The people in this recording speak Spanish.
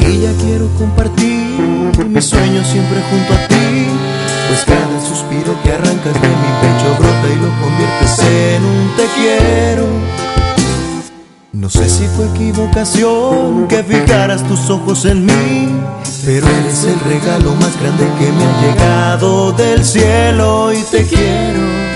y ya quiero compartir mis sueños siempre junto a ti, pues cada suspiro que arrancas de mi pecho brota y lo conviertes en un te quiero. No sé si fue equivocación que fijaras tus ojos en mí, pero eres el regalo más grande que me ha llegado del cielo y te quiero.